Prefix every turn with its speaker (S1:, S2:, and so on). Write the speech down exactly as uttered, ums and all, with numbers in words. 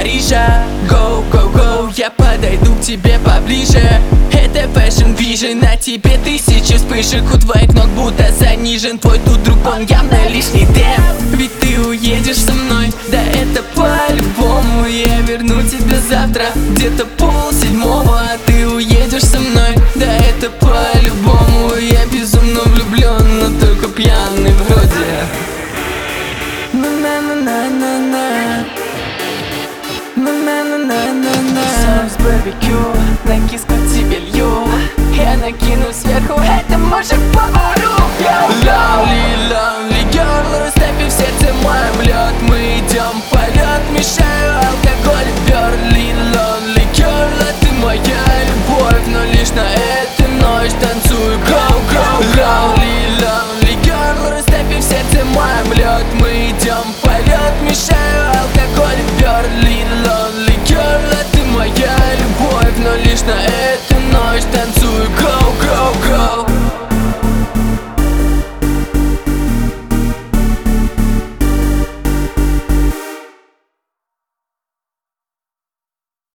S1: Парижа. Go, go, go, я подойду к тебе поближе. Это Fashion Vision, на тебе тысячи вспышек. У твоих ног будто занижен твой тут друг, он явно лишний темп. Ведь ты уедешь со мной, да это по-любому. Я верну тебя завтра, где-то пол седьмого. А ты уедешь со мной, да это по-любому. Я безумно влюблен, но только пьяный вроде. На-на-на-на-на-на, на-на-на-на-на-на. Соус барбекю, на киску тебе лью. Я накину сверху, это мужик повару. Lovely, lovely girl, растопи в сердце моем лед. Мы идем в полет, мешаю алкоголь и Berlin. Lonely girl, а ты моя любовь, но лишь на эту ночь танцую. Go, go, lovely, lovely girl, растопи в сердце моем лед. Мы идем в полет, мешаю алкоголь и Berlin. Lonely girl, а ты моя любовь, но лишь на эту ночь танцую. Go,